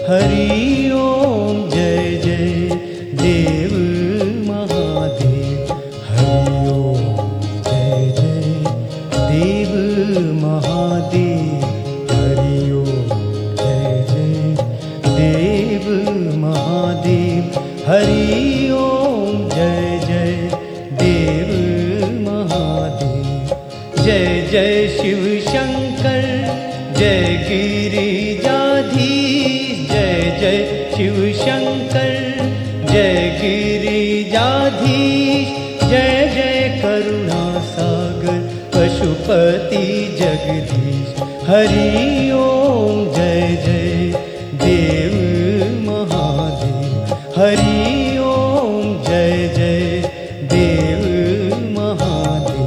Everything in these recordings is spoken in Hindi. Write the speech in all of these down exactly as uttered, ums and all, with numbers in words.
हरि ओम जय जय देव महादेव। हरि ओम जय जय देव महादेव। हरि ओम जय जय देव महादेव। हरि ओम जय जय देव महादेव। जय जय शिव शंकर जय गिरिजाधीश। जय जय शिव शंकर जय गिरिजाधीश। जय जय करुणा सागर पशुपति जगदीश। हरि ओम जय जय देव महादेव। हरि ओम जय जय देव महादेव।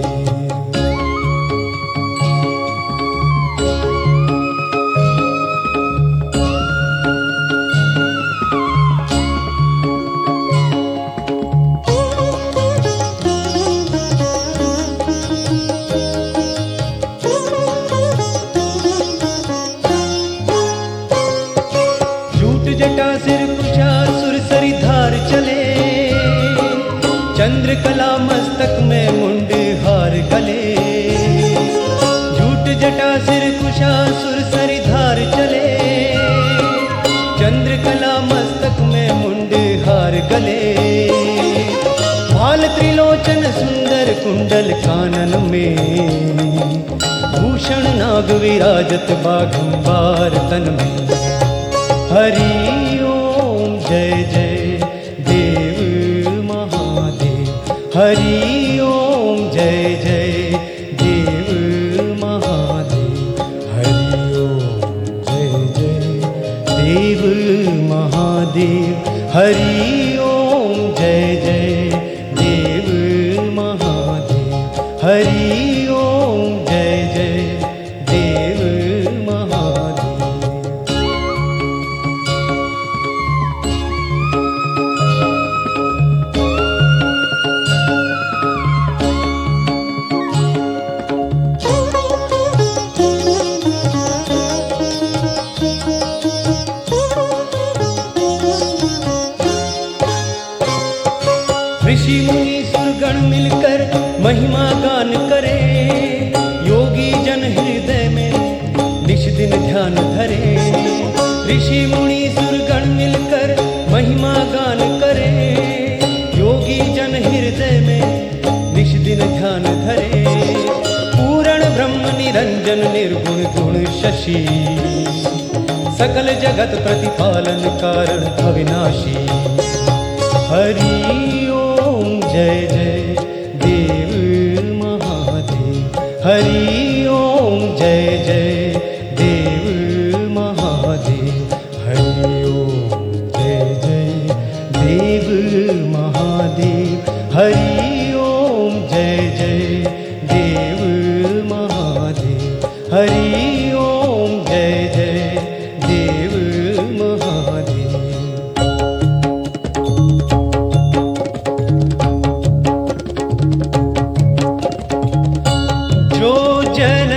जटा सिर कुशा सुरसरी धार चले। चंद्रकला मस्तक में मुंड हार गले। झूठ जटा सिर कुशा सुरसरी धार चले। चंद्रकला मस्तक में मुंड हार गले। भाल त्रिलोचन सुंदर कुंडल कानन में। भूषण नाग विराजत बाघंबार तन में। हरि ओम जय जय देव महादेव। हरि ओम जय जय देव महादेव। हरि ओम जय जय देव महादेव। हरि ओम जय जय देव महादेव। हरि ओम जय जय देव महादेव। ऋषि मुनि सुरगण मिलकर महिमा गान करे। योगी जन हृदय में निश दिन ध्यान धरे। ऋषि मुनि सुरगण मिलकर महिमा गान करे। योगी जन हृदय में निश दिन ध्यान धरे। पूर्ण ब्रह्म निरंजन निर्गुण गुण शशि। सकल जगत प्रतिपालन कारण अविनाशी। हरि ओम जय जय देव महादेव। हरि ओम जय जय देव महादेव। हरि ओम जय जय देव महादेव। हरि ओम जय जय देव महादेव। हरि ओम जय जय देव महादेव। जो जन